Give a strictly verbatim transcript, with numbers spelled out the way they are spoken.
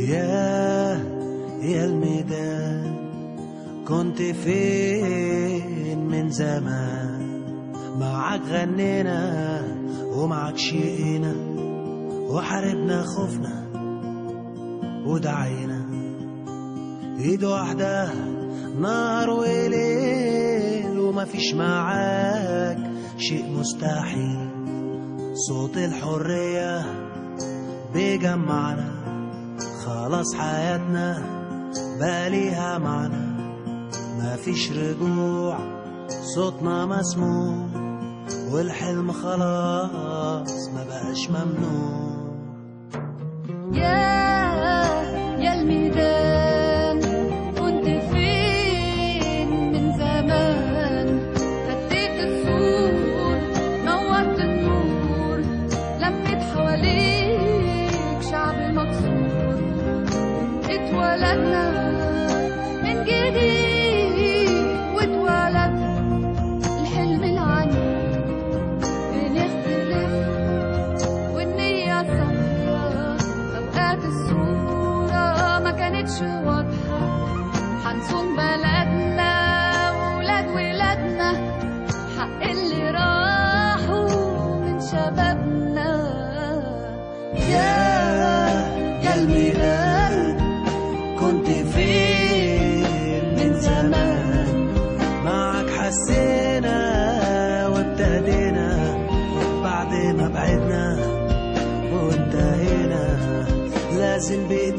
يا يا الميدان كنت فين من زمان؟ معاك غنينا ومعاك شقينا وحاربنا خوفنا ودعينا، ايد واحدة نهار وليل ومفيش معاك شيء مستحيل. صوت الحرية بيجمعنا، خلاص حياتنا بقى ليها معنى، مفيش رجوع صوتنا مسموع والحلم خلاص ما بقاش ممنوع. يا يا الميدان كنت فين من زمان؟ هديت السور نورت النور، لميت حواليك شعب مكسور، اتولدنا من جديد واتولد الحلم العنيد. بنختلف والنية صافية، أوقات الصورة ما كانتش واضحة، حنصون بلدنا وولاد ولادنا، حق اللي راحوا من شبابنا. يا يا الميدان كنت فين من زمان؟ معك حسينا وابتدينا بعد ما بعدنا وانتهينا، لازم بإيدينا